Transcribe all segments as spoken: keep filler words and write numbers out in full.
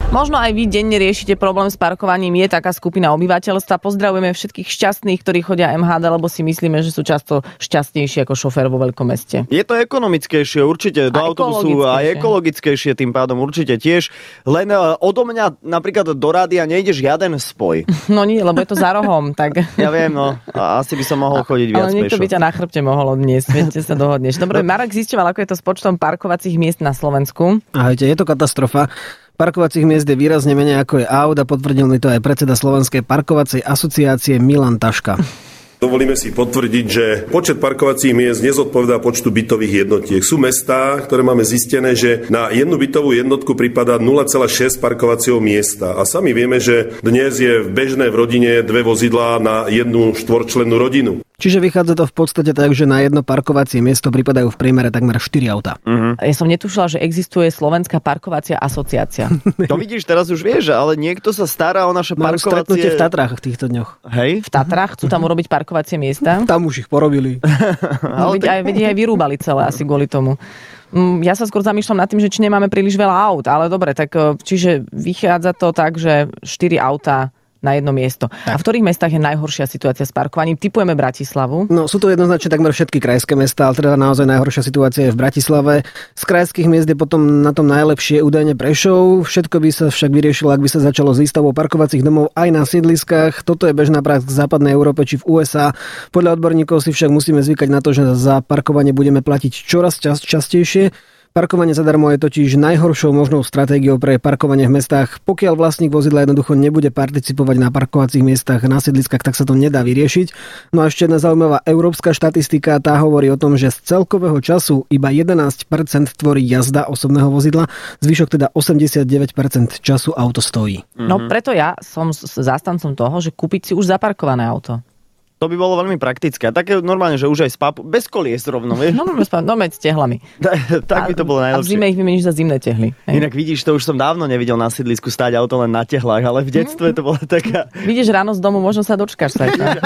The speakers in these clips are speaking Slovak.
Možno aj vy denne riešite problém s parkovaním. Je taká skupina obyvateľstva. Pozdravujeme všetkých šťastných, ktorí chodia em há dé, lebo si myslíme, že sú často šťastnejší ako šofér vo veľkom meste. Je to ekonomickejšie určite do a autobusu a ekologickejšie tým pádom určite tiež. Len odo mňa napríklad do rádia nejde žiaden spoj. No nie, lebo je to za rohom. Tak... Ja viem, no. A asi by som mohol chodiť viac pešo. Ale niekto by ťa na chrbte mohol odniesť. Viete, sa dohodneš. Dobre, Marek zisťoval, ako je to s počtom parkovacích miest na Slovensku. Ahojte, je to katastrofa. Parkovacích miest je výrazne menej ako je aut a potvrdil mi to aj predseda Slovenskej parkovacej asociácie Milan Taška. Dovolíme si potvrdiť, že počet parkovacích miest nezodpovedá počtu bytových jednotiek. Sú mestá, ktoré máme zistené, že na jednu bytovú jednotku pripadá nula celá šesť parkovacieho miesta. A sami vieme, že dnes je bežné v rodine dve vozidlá na jednu štvorčlennú rodinu. Čiže vychádza to v podstate tak, že na jedno parkovacie miesto pripadajú v priemere takmer štyri autá. Uh-huh. Ja som netušila, že existuje Slovenská parkovacia asociácia. To vidíš, teraz už vieš, ale niekto sa stará o naše Mám parkovacie... stretnutie v Tatrách v týchto dňoch. Hej? V Tatrách chcú tam urobiť parkovacie miesta? Tam už ich porobili. No, vedia, aj, vedia, aj vyrúbali celé asi kvôli tomu. Ja sa skôr zamýšľam nad tým, že či nemáme príliš veľa aut, ale dobre, tak čiže vychádza to tak, že štyri autá na jedno miesto. Tak. A v ktorých mestách je najhoršia situácia s parkovaním? Tipujeme Bratislavu. No, sú to jednoznačne takmer všetky krajské mestá, ale teda naozaj najhoršia situácia je v Bratislave. Z krajských miest je potom na tom najlepšie údajne Prešov. Všetko by sa však vyriešilo, ak by sa začalo s výstavbou parkovacích domov aj na sídliskách. Toto je bežná prax v západnej Európe či v ú es á. Podľa odborníkov si však musíme zvykať na to, že za parkovanie budeme platiť čoraz čas, častejšie. Parkovanie zadarmo je totiž najhoršou možnou stratégiou pre parkovanie v mestách. Pokiaľ vlastník vozidla jednoducho nebude participovať na parkovacích miestach na sídliskách, tak sa to nedá vyriešiť. No a ešte jedna zaujímavá európska štatistika, tá hovorí o tom, že z celkového času iba jedenásť percent tvorí jazda osobného vozidla, zvyšok teda osemdesiatdeväť percent času auto stojí. No preto ja som zástancom toho, že kúpiť si už zaparkované auto. To by bolo veľmi praktické. A také normálne, že už aj spápu, bez kolies rovno, vieš? No, no, no, med s tehlami. Tak by to bolo najlepšie. A v zime ich vymeníš za zimné tehly. Hej. Inak vidíš, to už som dávno nevidel na sídlisku stáť auto len na tehlách, ale v detstve to bola taká... Vidíš ráno z domu, možno sa dočkáš sa.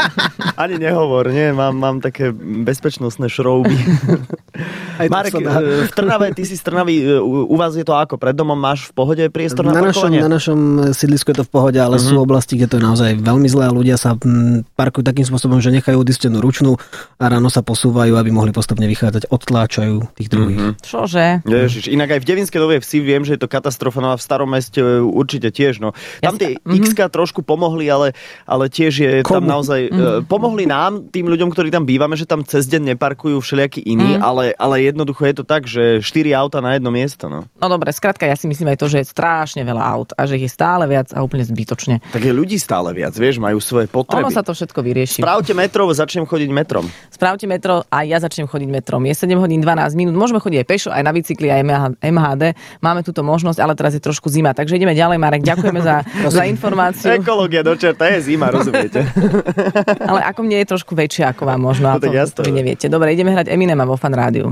Ani nehovor, nie? Mám, mám také bezpečnostné šrouby. Marek, v Trnave, ty si z Trnavy, u vás je to ako? Pred domom máš v pohode priestor na, na parkovanie? Našom, na našom sídlisku je to v pohode, ale uh-huh. sú oblasti, kde to je naozaj veľmi zlé a ľudia sa parkujú takým spôsobom, že nechajú odistenú ručnú a ráno sa posúvajú, aby mohli postupne vychádzať, odtláčajú tých druhých. Mm-hmm. Čože? Ježiš, inak aj v Devinskej Novej Vsi viem, že je to katastrofa, no a v Starom meste určite tiež. No. Tam tie mm-hmm. X-ka trošku pomohli, ale, ale tiež je Komu? tam naozaj... Mm-hmm. Pomohli nám, tým ľuďom, ktorí tam bývame, že tam cez deň neparkujú všelijakí iní, mm-hmm. ale, ale jednoducho je to tak, že štyri auta na jedno miesto. No, no dobre, skrátka, ja si myslím aj to, že je strašne veľa aut a že ich je stále viac a úplne zbytočne. Tak je ľudí stále viac, vieš, majú svoje potreby. Ono sa to všetko vyrieši. Spravte metro, začnem chodiť metrom. Spravte metro a ja začnem chodiť metrom. Je sedem hodín dvanásť minút. Môžeme chodiť aj pešo, aj na bicykli, aj em há dé. Máme túto možnosť, ale teraz je trošku zima. Takže ideme ďalej, Marek. Ďakujeme za, za informáciu. Ekológia do čerta, je zima, rozumiete? Ale ako mne je trošku väčšia, ako vám možno. No, a to, to vy neviete. Dobre, ideme hrať Eminema vo Fan rádiu.